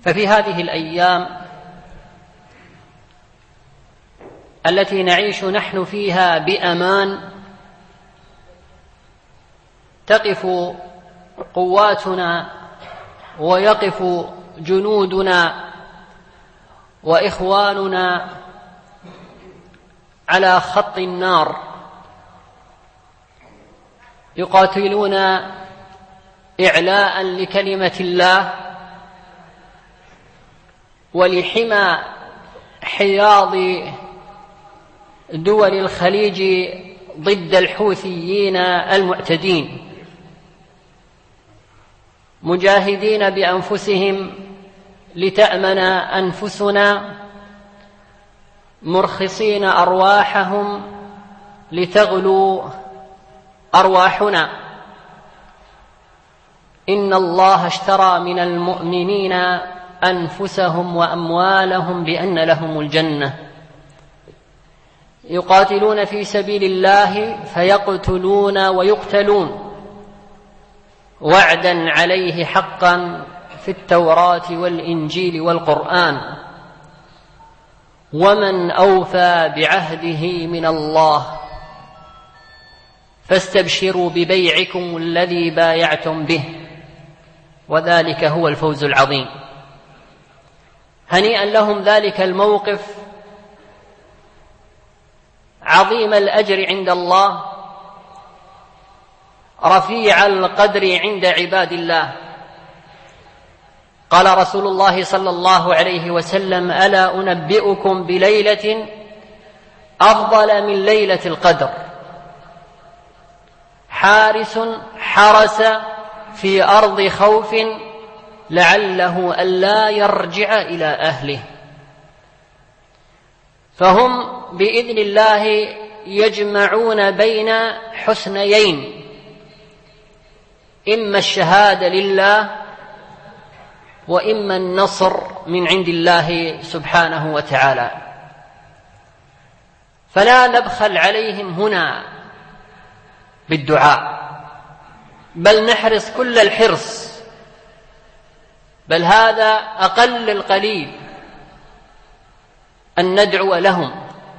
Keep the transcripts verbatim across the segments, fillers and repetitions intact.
ففي هذه الأيام التي نعيش نحن فيها بأمان تقف قواتنا ويقف جنودنا وإخواننا على خط النار يقاتلون إعلاء لكلمة الله ولحمى حياض دول الخليج ضد الحوثيين المعتدين، مجاهدين بأنفسهم لتأمن أنفسنا، مرخصين أرواحهم لتغلو أرواحنا. إن الله اشترى من المؤمنين أنفسهم وأموالهم بأن لهم الجنة، يقاتلون في سبيل الله فيقتلون ويقتلون، وعدا عليه حقا في التوراة والإنجيل والقرآن، ومن أوفى بعهده من الله، فاستبشروا ببيعكم الذي بايعتم به، وذلك هو الفوز العظيم. هنيئا لهم ذلك الموقف عظيم الأجر عند الله، رفيع القدر عند عباد الله. قال رسول الله صلى الله عليه وسلم: ألا أنبئكم بليلة أفضل من ليلة القدر، حارس حرس في أرض خوف لعله ألا يرجع إلى أهله. فهم بإذن الله يجمعون بين حسنيين، إما الشهادة لله وإما النصر من عند الله سبحانه وتعالى. فلا نبخل عليهم هنا بالدعاء، بل نحرص كل الحرص، بل هذا أقل القليل أن ندعو لهم.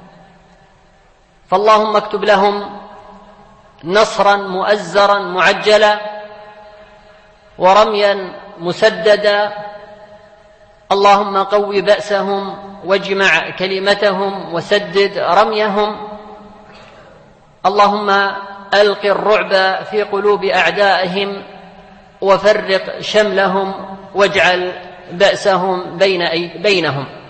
فاللهم اكتب لهم نصرا مؤزرا معجلا ورميا مسددا، اللهم قو بأسهم واجمع كلمتهم وسدد رميهم، اللهم ألق الرعب في قلوب أعدائهم وفرق شملهم واجعل بأسهم بين بينهم.